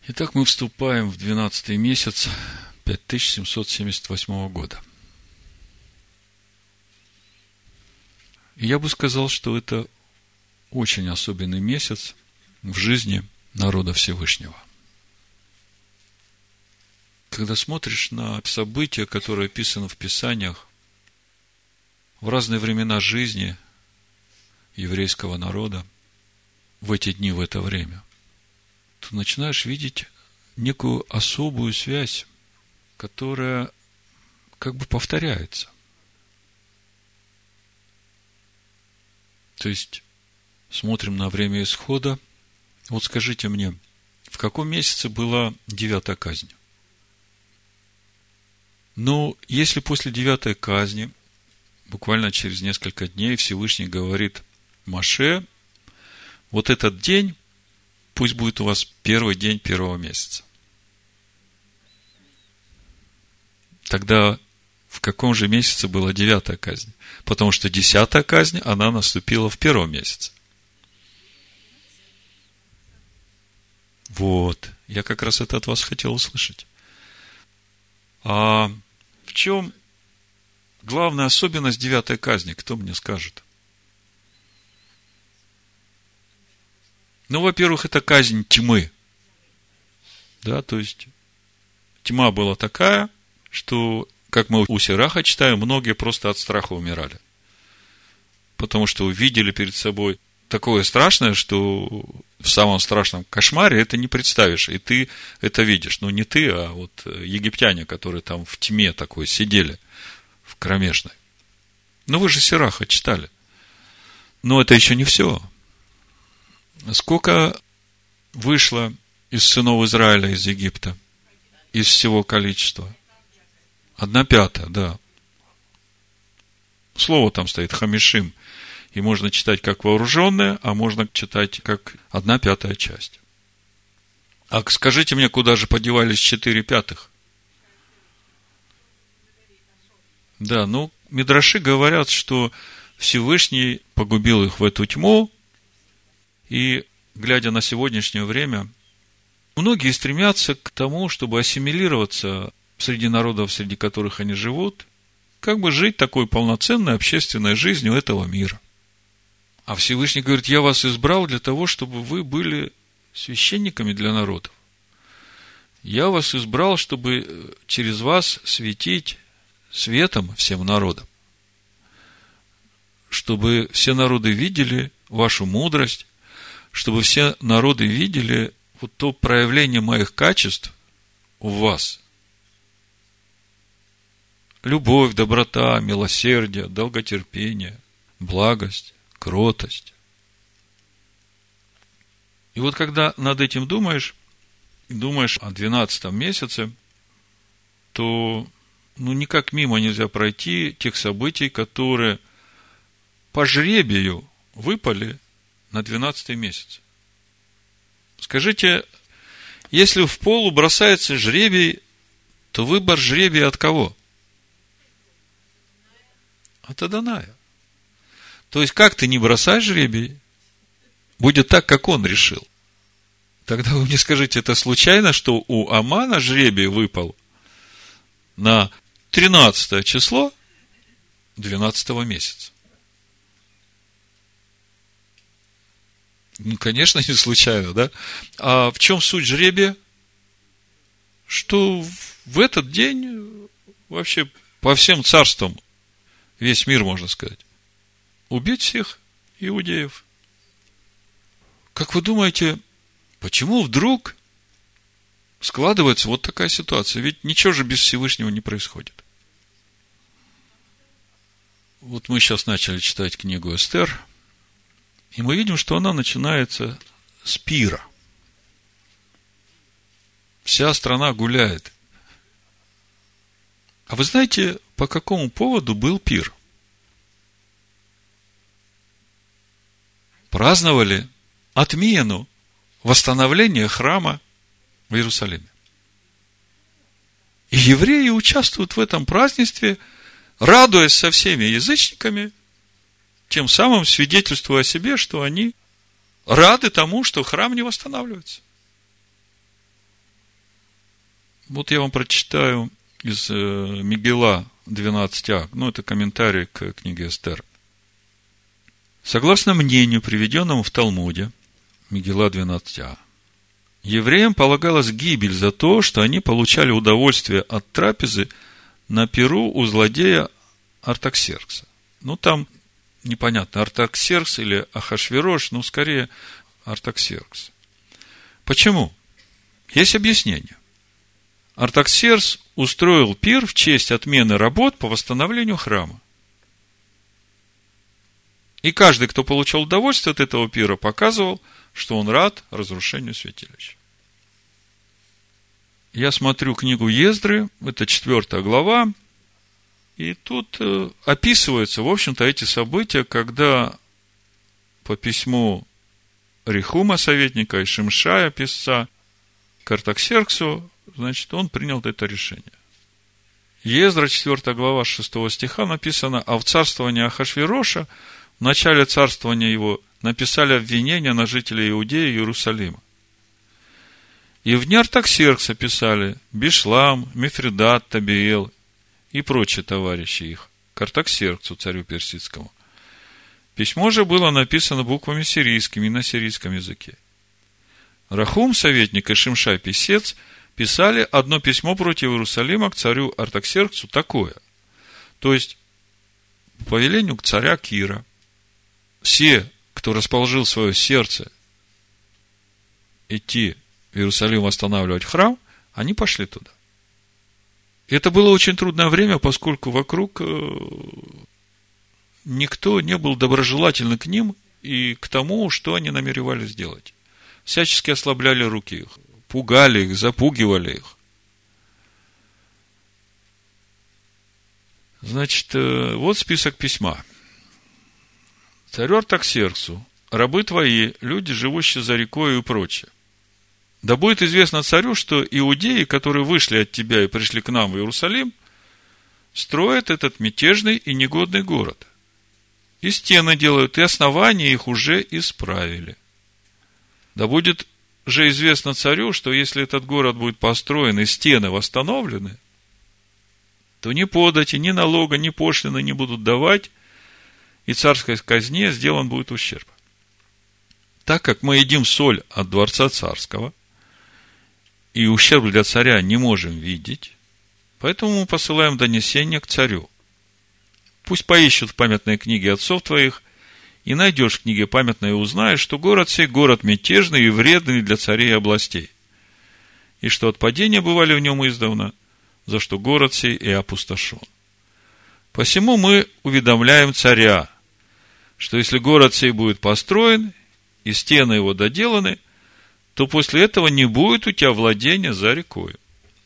Итак, мы вступаем в 12-й месяц 5778 года. И я бы сказал, что это очень особенный месяц в жизни народа Всевышнего. Когда смотришь на события, которые описаны в Писаниях, в разные времена жизни еврейского народа, в эти дни, в это время, то начинаешь видеть некую особую связь, которая как бы повторяется. То есть, смотрим на время исхода. Вот скажите мне, в каком месяце была 9-я казнь? Ну, если после 9-й казни, буквально через несколько дней, Всевышний говорит Моше, вот этот день, пусть будет у вас первый день первого месяца. Тогда в каком же месяце была 9-я казнь? Потому что 10-я казнь, она наступила в первом месяце. Вот. Я как раз это от вас хотел услышать. А в чем главная особенность 9-й казни? Кто мне скажет? Ну, во-первых, это казнь тьмы. Да, то есть, тьма была такая, что, как мы у Сираха читаем, многие просто от страха умирали. Потому что увидели перед собой такое страшное, что в самом страшном кошмаре это не представишь. И ты это видишь. Ну, не ты, а вот египтяне, которые там в тьме такой сидели, в кромешной. Ну, вы же Сираха читали. Но это еще не все. Сколько вышло из сынов Израиля из Египта? Из всего количества? 1/5, да. Слово там стоит хамишим. И можно читать как вооруженное, а можно читать как 1/5 часть. А скажите мне, куда же подевались 4/5? Да, ну, мидраши говорят, что Всевышний погубил их в эту тьму. И, глядя на сегодняшнее время, многие стремятся к тому, чтобы ассимилироваться среди народов, среди которых они живут, как бы жить такой полноценной общественной жизнью этого мира. А Всевышний говорит, я вас избрал для того, чтобы вы были священниками для народов. Я вас избрал, чтобы через вас светить светом всем народам. Чтобы все народы видели вашу мудрость, чтобы все народы видели вот то проявление моих качеств у вас. Любовь, доброта, милосердие, долготерпение, благость, кротость. И вот когда над этим думаешь о 12-м месяце, то никак мимо нельзя пройти тех событий, которые по жребию выпали на 12-й месяц. Скажите, если в полу бросается жребий, то выбор жребия от кого? От Адоная. То есть, как ты не бросай жребий, будет так, как он решил. Тогда вы мне скажите, это случайно, что у Амана жребий выпал на 13 число 12-го месяца? Ну, конечно, не случайно, да? А в чем суть жребия? Что в этот день вообще по всем царствам, весь мир, можно сказать, убить всех иудеев. Как вы думаете, почему вдруг складывается вот такая ситуация? Ведь ничего же без Всевышнего не происходит. Вот мы сейчас начали читать книгу Эстер, и мы видим, что она начинается с пира. Вся страна гуляет. А вы знаете, по какому поводу был пир? Праздновали отмену восстановления храма в Иерусалиме. И евреи участвуют в этом празднестве, радуясь со всеми язычниками, тем самым свидетельствуя о себе, что они рады тому, что храм не восстанавливается. Вот я вам прочитаю из Мегила 12а, это комментарий к книге Эстер. Согласно мнению, приведенному в Талмуде, Мегила 12а, евреям полагалась гибель за то, что они получали удовольствие от трапезы на пиру у злодея Артаксеркса. Там непонятно, Артаксеркс или Ахашвирош, скорее Артаксеркс. Почему? Есть объяснение. Артаксеркс устроил пир в честь отмены работ по восстановлению храма. И каждый, кто получил удовольствие от этого пира, показывал, что он рад разрушению святилища. Я смотрю книгу Ездры, это 4 глава, и тут описываются, в общем-то, эти события, когда по письму Рехума, советника, и Шимшая, писца, к Артаксерксу, он принял это решение. Ездра, 4 глава, 6 стиха написано: а в царствовании Ахашвироша, в начале царствования его, написали обвинения на жителей Иудеи и Иерусалима. И в дни Артаксеркса писали Бишлам, Мифридат, Табиэл и прочие товарищи их к Артаксерксу, царю персидскому. Письмо же было написано буквами сирийскими и на сирийском языке. Рахум, советник, и Шимшай, писец, писали одно письмо против Иерусалима к царю Артаксерксу такое. То есть, по повелению царя Кира, все, кто расположил свое сердце идти в Иерусалим восстанавливать храм, они пошли туда. И это было очень трудное время, поскольку вокруг никто не был доброжелательный к ним и к тому, что они намеревались сделать. Всячески ослабляли руки их, пугали их, запугивали их. Вот список письма. Царю Артаксерксу, рабы твои, люди, живущие за рекой и прочее. Да будет известно царю, что иудеи, которые вышли от тебя и пришли к нам в Иерусалим, строят этот мятежный и негодный город. И стены делают, и основания их уже исправили. Да будет же известно царю, что если этот город будет построен и стены восстановлены, то ни подати, ни налога, ни пошлины не будут давать, и царской казне сделан будет ущерб. Так как мы едим соль от дворца царского, и ущерб для царя не можем видеть, поэтому мы посылаем донесение к царю. Пусть поищут в памятной книге отцов твоих, и найдешь в книге памятной и узнаешь, что город сей город мятежный и вредный для царей и областей, и что от падения бывали в нем издавна, за что город сей и опустошен. Посему мы уведомляем царя, что если город сей будет построен, и стены его доделаны, то после этого не будет у тебя владения за рекою.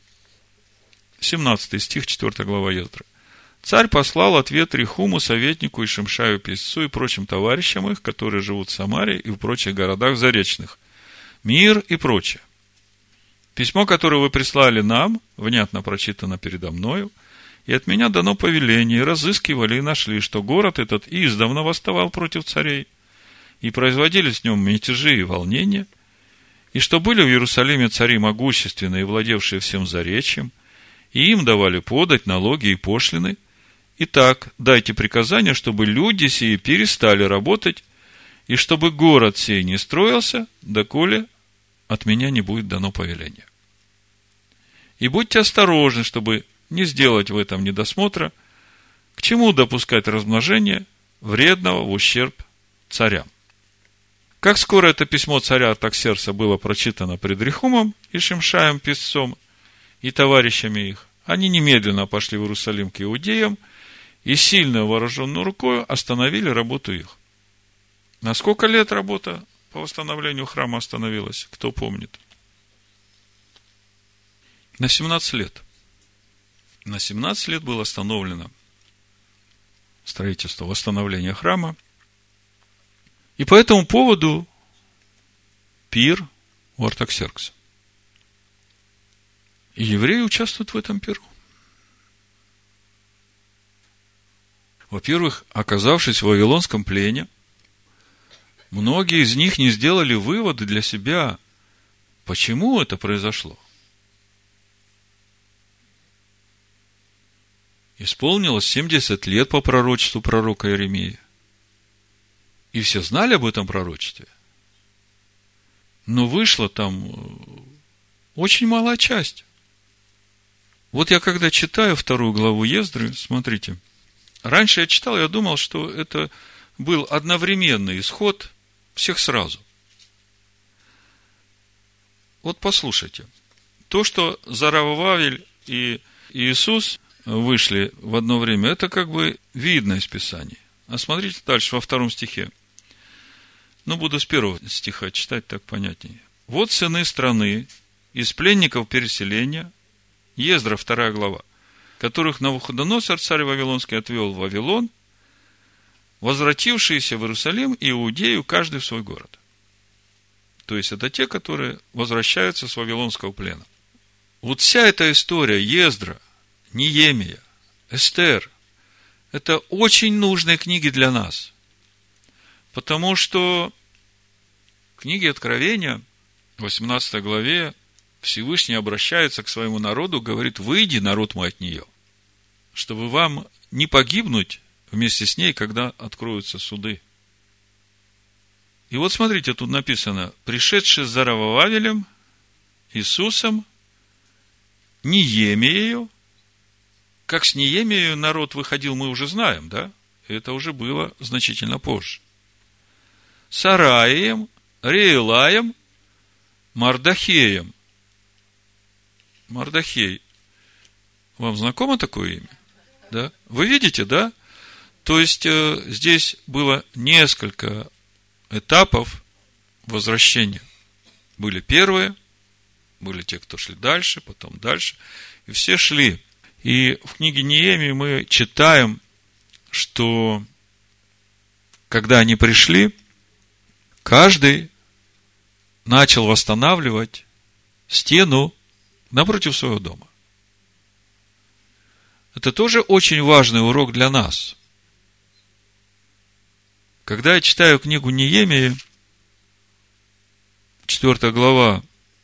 17 стих, 4 глава Ездры. Царь послал ответ Рехуму, советнику, и Шимшаю, писцу, и прочим товарищам их, которые живут в Самаре и в прочих городах заречных. Мир и прочее. Письмо, которое вы прислали нам, внятно прочитано передо мною, и от меня дано повеление, и разыскивали, и нашли, что город этот издавна восставал против царей, и производили с нем мятежи и волнения, и что были в Иерусалиме цари могущественные, владевшие всем заречьем, и им давали подать налоги и пошлины. Итак, дайте приказание, чтобы люди сии перестали работать, и чтобы город сей не строился, доколе от меня не будет дано повеление. И будьте осторожны, чтобы не сделать в этом недосмотра, к чему допускать размножение вредного в ущерб царям. Как скоро это письмо царя Артаксеркса было прочитано пред Рехумом и Шимшаем, писцом, и товарищами их, они немедленно пошли в Иерусалим к иудеям и сильно вооруженной рукой остановили работу их. На сколько лет работа по восстановлению храма остановилась? Кто помнит? На 17 лет. На 17 лет было остановлено строительство, восстановление храма. И по этому поводу пир у Артаксеркса. И евреи участвуют в этом пиру. Во-первых, оказавшись в вавилонском плене, многие из них не сделали выводы для себя, почему это произошло. исполнилось 70 лет по пророчеству пророка Иеремии. И все знали об этом пророчестве. Но вышла там очень малая часть. Вот я когда читаю 2 главу Ездры, смотрите, раньше я читал, я думал, что это был одновременный исход всех сразу. Вот послушайте. То, что Зарававель и Иисус вышли в одно время, это как бы видно из Писания. А смотрите дальше, во 2 стихе. Буду с 1 стиха читать, так понятнее. Вот сыны страны из пленников переселения, Ездра, 2 глава, которых Навуходоносор, царь Вавилонский, отвел в Вавилон, возвратившиеся в Иерусалим и Иудею, каждый в свой город. То есть, это те, которые возвращаются с Вавилонского плена. Вот вся эта история Ездра, Неемия, Эстер, это очень нужные книги для нас. Потому что в книге Откровения, в 18 главе, Всевышний обращается к своему народу, говорит: выйди, народ мой, от нее, чтобы вам не погибнуть вместе с ней, когда откроются суды. И вот смотрите, тут написано: пришедший с Заравававелем, Иисусом, Неемиею. Как с Неемией народ выходил, мы уже знаем, да? Это уже было значительно позже. Сараием, Реилаем, Мардахеем. Мардахей. Вам знакомо такое имя? Да? Вы видите, да? То есть, здесь было несколько этапов возвращения. Были первые, были те, кто шли дальше, потом дальше. И все шли. И в книге Неемии мы читаем, что когда они пришли, каждый начал восстанавливать стену напротив своего дома. Это тоже очень важный урок для нас. Когда я читаю книгу Неемии, 4 глава,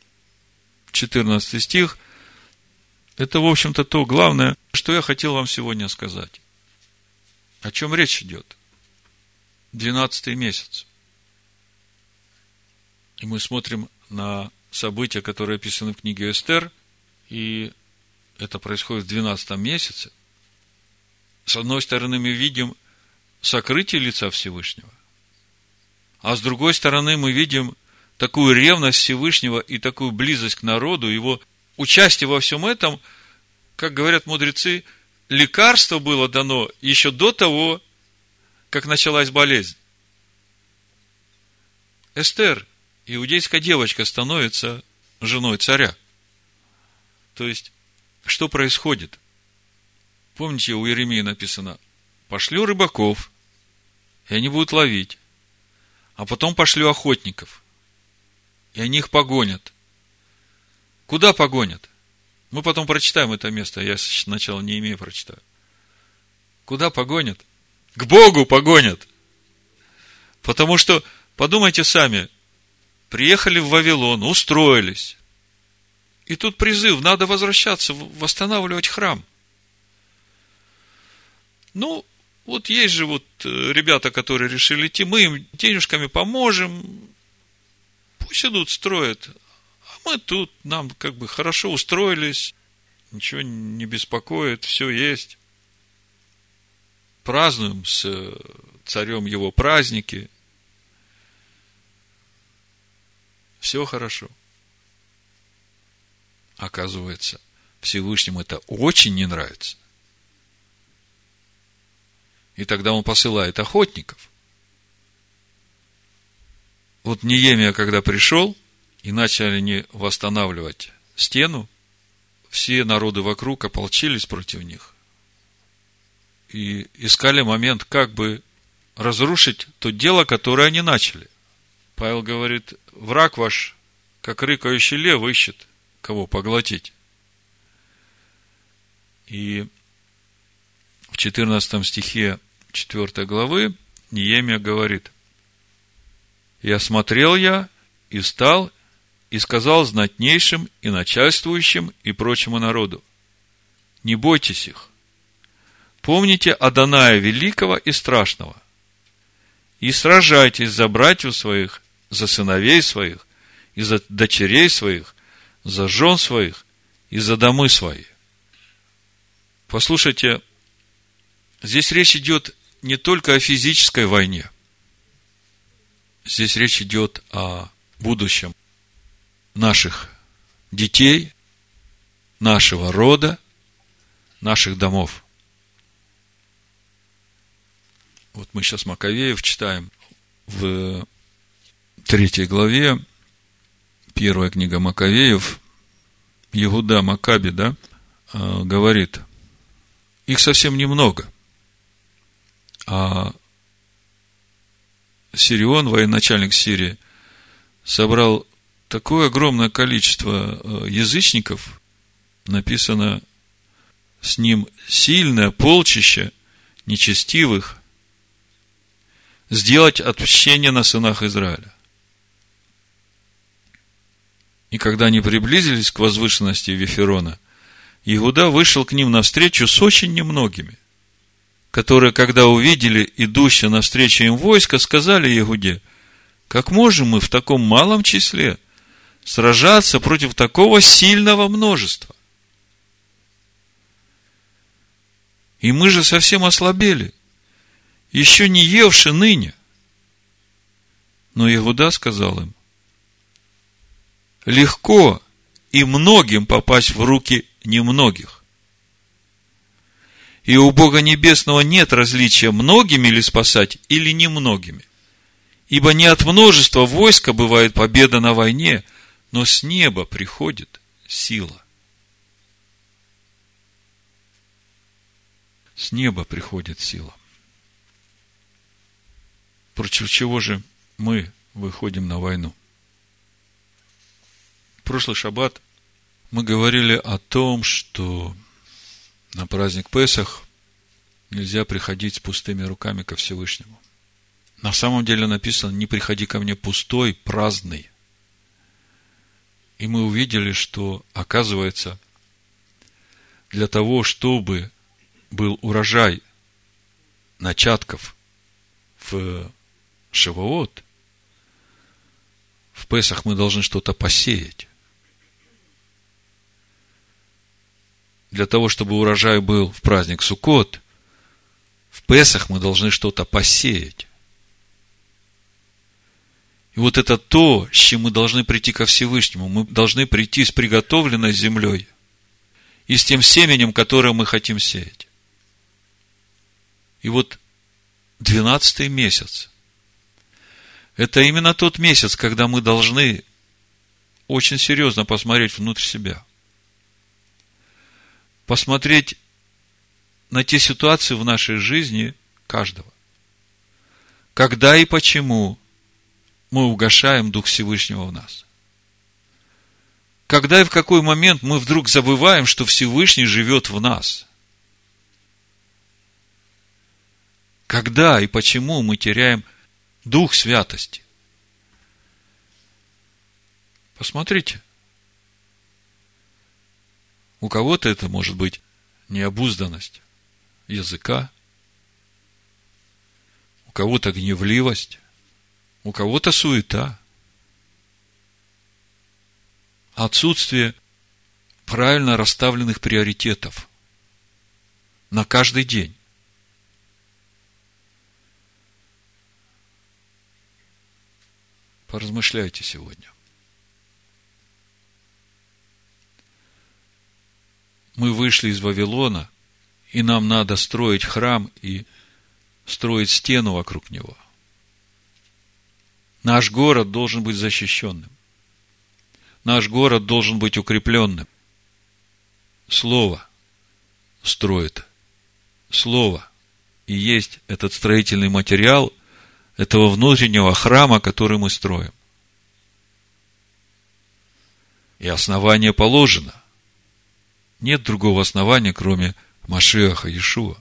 14 стих, это, в общем-то, то главное, что я хотел вам сегодня сказать. О чем речь идет? 12-й месяц. И мы смотрим на события, которые описаны в книге Эстер, и это происходит в 12 месяце. С одной стороны, мы видим сокрытие лица Всевышнего, а с другой стороны, мы видим такую ревность Всевышнего и такую близость к народу, его участие во всем этом, как говорят мудрецы, лекарство было дано еще до того, как началась болезнь. Эстер, иудейская девочка, становится женой царя. То есть, что происходит? Помните, у Иеремии написано: пошлю рыбаков, и они будут ловить, а потом пошлю охотников, и они их погонят. Куда погонят? Мы потом прочитаем это место, я сначала Неемию прочитаю. Куда погонят? К Богу погонят. Потому что, подумайте сами, приехали в Вавилон, устроились. И тут призыв: надо возвращаться, восстанавливать храм. Вот есть же ребята, которые решили идти, мы им денежками поможем, пусть идут, строят. А мы тут, нам как бы хорошо устроились, ничего не беспокоит, все есть. Празднуем с царем его праздники. Все хорошо. Оказывается, Всевышнему это очень не нравится. И тогда он посылает охотников. Вот Неемия, когда пришел, и начали они восстанавливать стену, все народы вокруг ополчились против них. И искали момент, как бы разрушить то дело, которое они начали. Павел говорит: враг ваш, как рыкающий лев, ищет, кого поглотить. И в 14 стихе 4 главы Неемия говорит: и осмотрел я, и стал, и сказал знатнейшим, и начальствующим, и прочему народу: не бойтесь их, помните Адоная великого и страшного, и сражайтесь за братьев своих, за сыновей своих, и за дочерей своих, за жен своих, и за домы свои. Послушайте, здесь речь идет не только о физической войне. Здесь речь идет о будущем наших детей, нашего рода, наших домов. Вот мы сейчас Маковеев читаем в 3 главе, 1 книга Маковеев, Иуда Макаби, говорит, их совсем немного, а Сирион, военачальник Сирии, собрал такое огромное количество язычников, написано, с ним сильное полчище нечестивых, сделать отмщение на сынах Израиля. И когда они приблизились к возвышенности Виферона, Иуда вышел к ним навстречу с очень немногими, которые, когда увидели идущее навстречу им войско, сказали Иуде: как можем мы в таком малом числе сражаться против такого сильного множества? И мы же совсем ослабели, еще не евши ныне. Но Иуда сказал им: легко и многим попасть в руки немногих. И у Бога Небесного нет различия, многими ли спасать или немногими. Ибо не от множества войска бывает победа на войне, но с неба приходит сила. С неба приходит сила. Против чего же мы выходим на войну? В прошлый шаббат мы говорили о том, что на праздник Песах нельзя приходить с пустыми руками ко Всевышнему. На самом деле написано: не приходи ко мне пустой, праздный. И мы увидели, что, оказывается, для того, чтобы был урожай начатков в Шавуот, в Песах мы должны что-то посеять. Для того, чтобы урожай был в праздник Суккот, в Песах мы должны что-то посеять. И вот это то, с чем мы должны прийти ко Всевышнему. Мы должны прийти с приготовленной землей и с тем семенем, которое мы хотим сеять. И вот 12-й месяц – это именно тот месяц, когда мы должны очень серьезно посмотреть внутрь себя. Посмотреть на те ситуации в нашей жизни каждого. Когда и почему мы угашаем Дух Всевышнего в нас. Когда и в какой момент мы вдруг забываем, что Всевышний живет в нас. Когда и почему мы теряем Дух святости. Посмотрите. У кого-то это может быть необузданность языка, у кого-то гневливость, у кого-то суета, отсутствие правильно расставленных приоритетов на каждый день. Поразмышляйте сегодня. Мы вышли из Вавилона, и нам надо строить храм и строить стену вокруг него. Наш город должен быть защищенным. Наш город должен быть укрепленным. Слово строит. Слово и есть этот строительный материал этого внутреннего храма, который мы строим. И основание положено. Нет другого основания, кроме Машиаха Иешуа.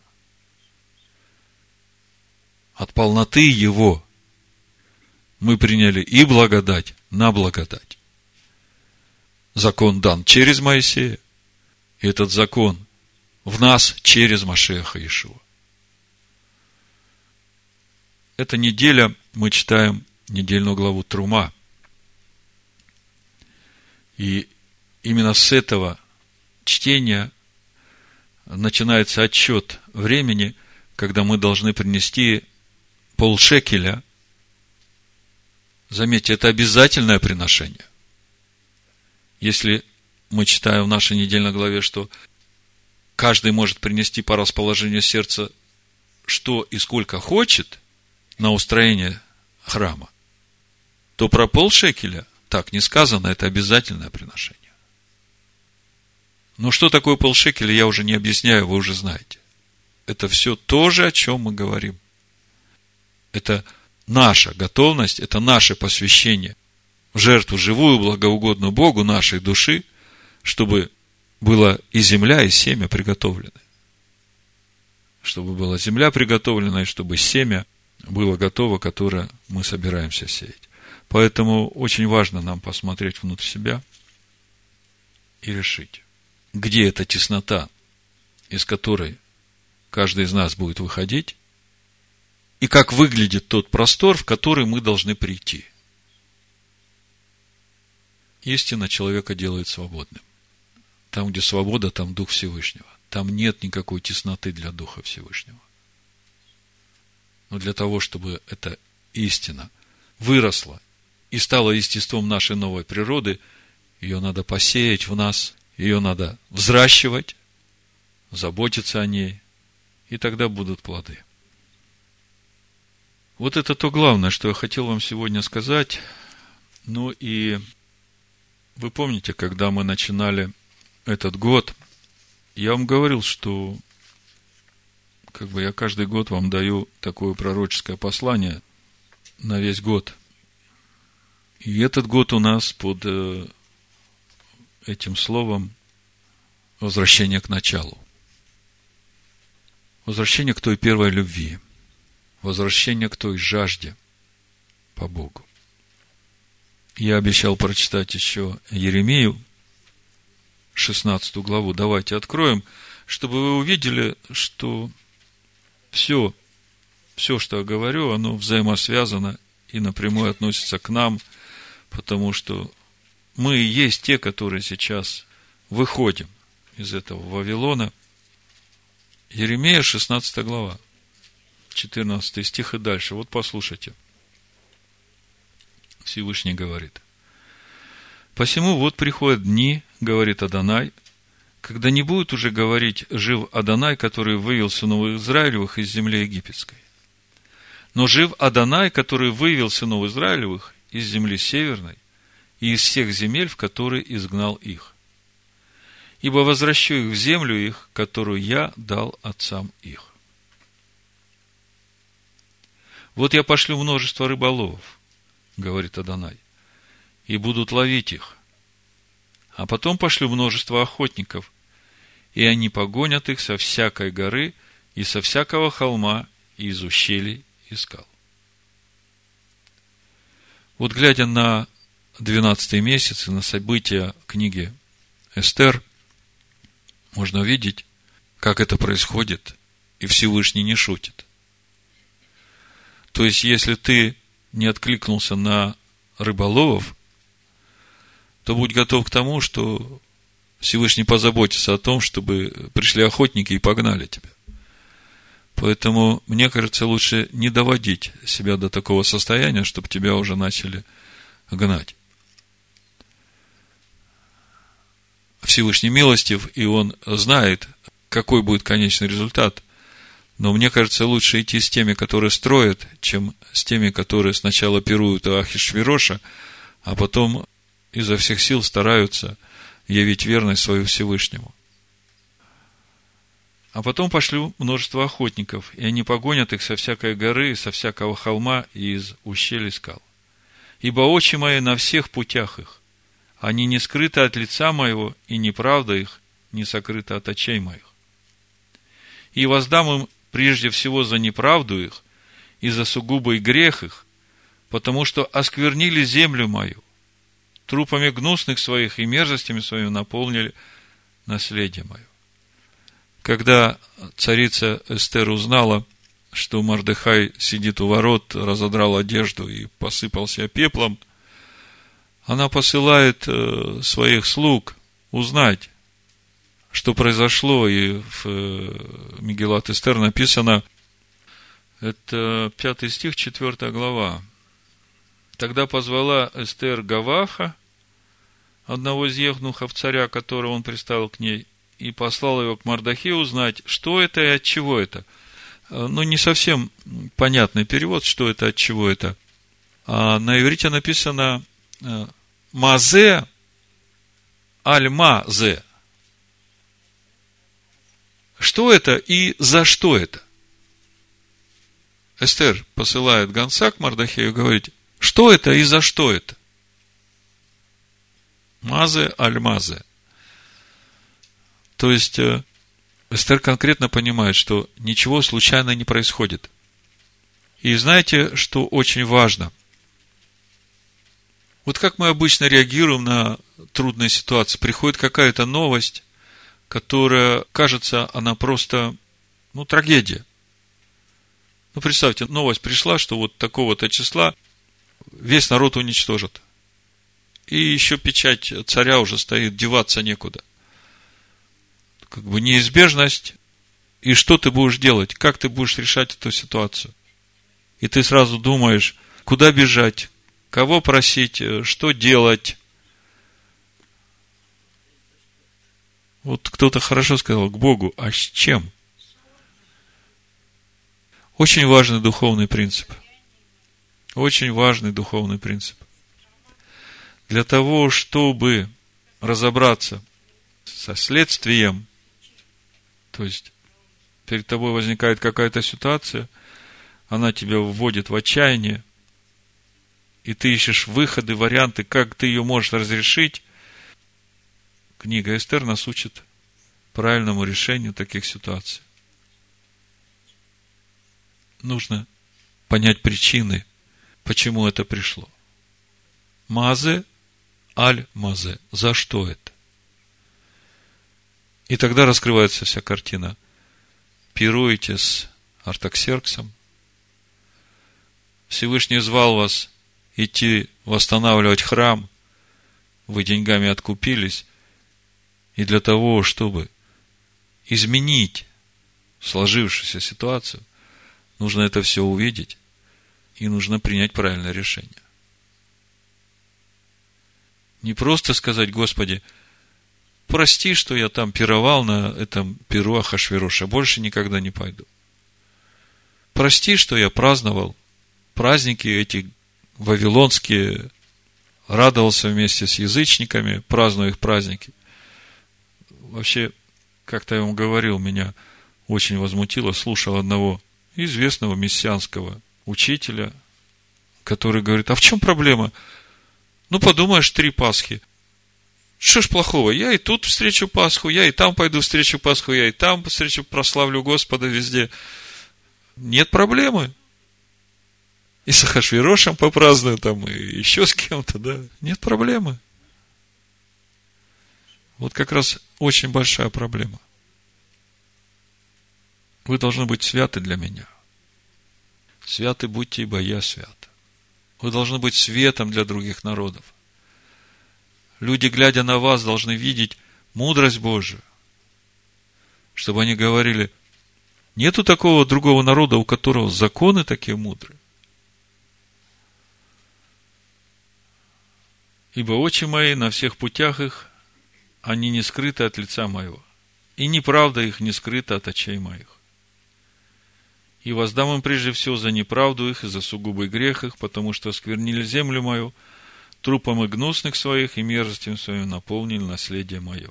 От полноты Его мы приняли и благодать на благодать. Закон дан через Моисея, и этот закон в нас через Машиаха Иешуа. эта неделя мы читаем недельную главу Трума. И именно с этого чтения начинается отсчет времени, когда мы должны принести полшекеля. Заметьте, это обязательное приношение. Если мы читаем в нашей недельной главе, что каждый может принести по расположению сердца что и сколько хочет на устроение храма, то про полшекеля так не сказано, это обязательное приношение. Но что такое полшекеля, я уже не объясняю, вы уже знаете. Это все то же, о чем мы говорим. Это наша готовность, это наше посвящение в жертву живую, благоугодную Богу нашей души, чтобы была и земля, и семя приготовлены. Чтобы была земля приготовлена, и чтобы семя было готово, которое мы собираемся сеять. Поэтому очень важно нам посмотреть внутрь себя и решить, где эта теснота, из которой каждый из нас будет выходить, и как выглядит тот простор, в который мы должны прийти. Истина человека делает свободным. Там, где свобода, там Дух Всевышнего. Там нет никакой тесноты для Духа Всевышнего. Но для того, чтобы эта истина выросла и стала естеством нашей новой природы, ее надо посеять в нас, ее надо взращивать, заботиться о ней, и тогда будут плоды. Вот это то главное, что я хотел вам сегодня сказать. Ну и вы помните, когда мы начинали этот год, я вам говорил, что я каждый год вам даю такое пророческое послание на весь год. И этот год у нас под этим словом возвращение к началу. Возвращение к той первой любви. Возвращение к той жажде по Богу. Я обещал прочитать еще Еремею, 16 главу. Давайте откроем, чтобы вы увидели, что все, что я говорю, оно взаимосвязано и напрямую относится к нам, потому что мы и есть те, которые сейчас выходим из этого Вавилона. Еремея, 16 глава, 14 стих и дальше. Вот послушайте. Всевышний говорит: «Посему вот приходят дни, говорит Адонай, когда не будет уже говорить: жив Адонай, который вывел сынов Израилевых из земли египетской. Но жив Адонай, который вывел сынов Израилевых из земли северной и из всех земель, в которые изгнал их. Ибо возвращу их в землю их, которую я дал отцам их. Вот я пошлю множество рыболовов, говорит Адонай, и будут ловить их. А потом пошлю множество охотников, и они погонят их со всякой горы и со всякого холма и из ущелий и скал». Вот глядя на 12 месяц и на события книги Эстер, можно увидеть, как это происходит, и Всевышний не шутит. То есть, если ты не откликнулся на рыболовов, то будь готов к тому, что Всевышний позаботится о том, чтобы пришли охотники и погнали тебя. Поэтому, мне кажется, лучше не доводить себя до такого состояния, чтобы тебя уже начали гнать. Всевышний милостив, и Он знает, какой будет конечный результат. Но мне кажется, лучше идти с теми, которые строят, чем с теми, которые сначала пируют у Ахишвироша, а потом изо всех сил стараются явить верность свою Всевышнему. А потом пошлю множество охотников, и они погонят их со всякой горы, со всякого холма и из ущелий скал. Ибо очи мои на всех путях их, они не скрыты от лица моего, и неправда их не сокрыта от очей моих. И воздам им прежде всего за неправду их и за сугубый грех их, потому что осквернили землю мою, трупами гнусных своих и мерзостями своими наполнили наследие мое». Когда царица Эстер узнала, что Мордехай сидит у ворот, разодрал одежду и посыпался пеплом, она посылает своих слуг узнать, что произошло. И в Мегилат Эстер написано, это 5 стих, 4 глава. Тогда позвала Эстер Гаваха, одного из евнухов царя, которого он приставил к ней, и послала его к Мордехею узнать, что это и от чего это. Не совсем понятный перевод, что это, от чего это. А на иврите написано «мазе аль-мазе». Что это и за что это? Эстер посылает гонца к Мордехею и говорит, что это и за что это? Мазе аль-мазе. То есть, Эстер конкретно понимает, что ничего случайно не происходит. И знаете, что очень важно? Вот как мы обычно реагируем на трудные ситуации. Приходит какая-то новость, которая, кажется, она просто, трагедия. Представьте, новость пришла, что вот такого-то числа весь народ уничтожат. И еще печать царя уже стоит, деваться некуда. Неизбежность. И что ты будешь делать? Как ты будешь решать эту ситуацию? И ты сразу думаешь, куда бежать, кого просить, что делать. Вот кто-то хорошо сказал, к Богу, а с чем? Очень важный духовный принцип. Очень важный духовный принцип. Для того, чтобы разобраться со следствием, то есть перед тобой возникает какая-то ситуация, она тебя вводит в отчаяние, и ты ищешь выходы, варианты, как ты ее можешь разрешить. Книга Эстер нас учит правильному решению таких ситуаций. Нужно понять причины, почему это пришло. Мазе аль-мазе. За что это? И тогда раскрывается вся картина. Пируете с Артаксерксом. Всевышний звал вас идти восстанавливать храм. Вы деньгами откупились. И для того, чтобы изменить сложившуюся ситуацию, нужно это все увидеть. И нужно принять правильное решение. Не просто сказать, Господи, прости, что я там пировал на этом пиру Ахашвероша, больше никогда не пойду. Прости, что я праздновал праздники эти вавилонские, радовался вместе с язычниками, празднуя их праздники. Вообще, как-то я вам говорил, меня очень возмутило, слушал одного известного мессианского учителя, который говорит, а в чем проблема? Подумаешь, 3 Пасхи. Что ж плохого? Я и тут встречу Пасху, я и там пойду встречу Пасху, я и там встречу, прославлю Господа везде. Нет проблемы. И с Ахашверошем попраздную там, и еще с кем-то, да. Нет проблемы. Вот как раз очень большая проблема. Вы должны быть святы для меня. Святы будьте, ибо я свят. Вы должны быть светом для других народов. Люди, глядя на вас, должны видеть мудрость Божию. Чтобы они говорили, нету такого другого народа, у которого законы такие мудрые. Ибо очи мои на всех путях их, они не скрыты от лица моего, и неправда их не скрыта от очей моих. И воздам им прежде всего за неправду их и за сугубый грех их, потому что осквернили землю мою, трупом и гнусных своих, и мерзостью своим наполнили наследие мое.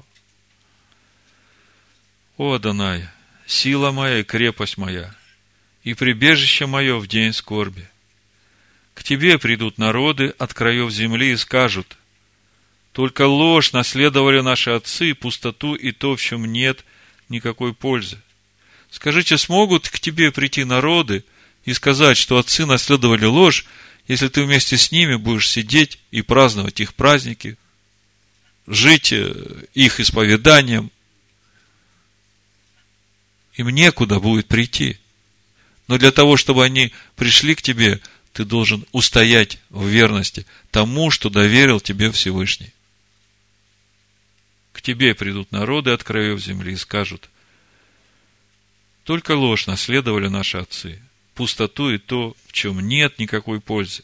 О, Адонай, сила моя и крепость моя, и прибежище мое в день скорби. К тебе придут народы от краев земли и скажут, только ложь наследовали наши отцы, пустоту и то, в чем нет никакой пользы. Скажите, смогут к тебе прийти народы и сказать, что отцы наследовали ложь, если ты вместе с ними будешь сидеть и праздновать их праздники, жить их исповеданием? Им некуда будет прийти. Но для того, чтобы они пришли к тебе, ты должен устоять в верности тому, что доверил тебе Всевышний. К тебе придут народы от краев земли и скажут: только ложь наследовали наши отцы, пустоту и то, в чем нет никакой пользы.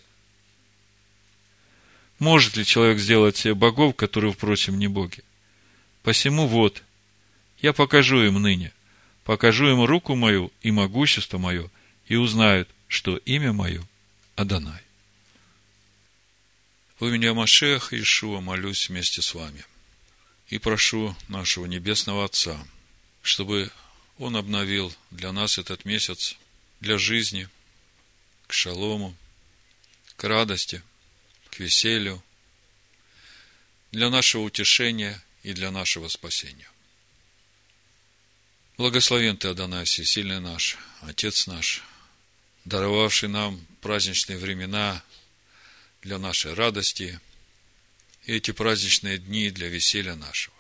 Может ли человек сделать себе богов, которые, впрочем, не боги? Посему вот, я покажу им ныне, покажу им руку мою и могущество мое, и узнают, что имя мое Адонай. В имя Машиаха Иешуа молюсь вместе с вами и прошу нашего Небесного Отца, чтобы Он обновил для нас этот месяц для жизни, к шалому, к радости, к веселью, для нашего утешения и для нашего спасения. Благословен Ты, Адонай, всесильный наш, Отец наш, даровавший нам праздничные времена для нашей радости и эти праздничные дни для веселья нашего.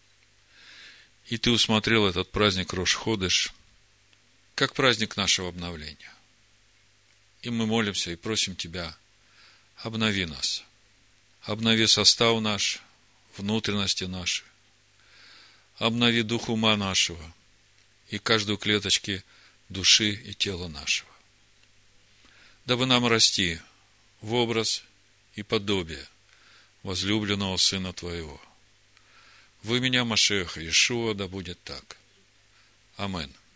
И Ты усмотрел этот праздник Рош-Ходеш как праздник нашего обновления. И мы молимся и просим Тебя: обнови нас, обнови состав наш, внутренности наши, обнови дух ума нашего и каждую клеточку души и тела нашего, дабы нам расти в образ и подобие возлюбленного Сына Твоего. В имя Машиаха Иешуа да будет так. Амин.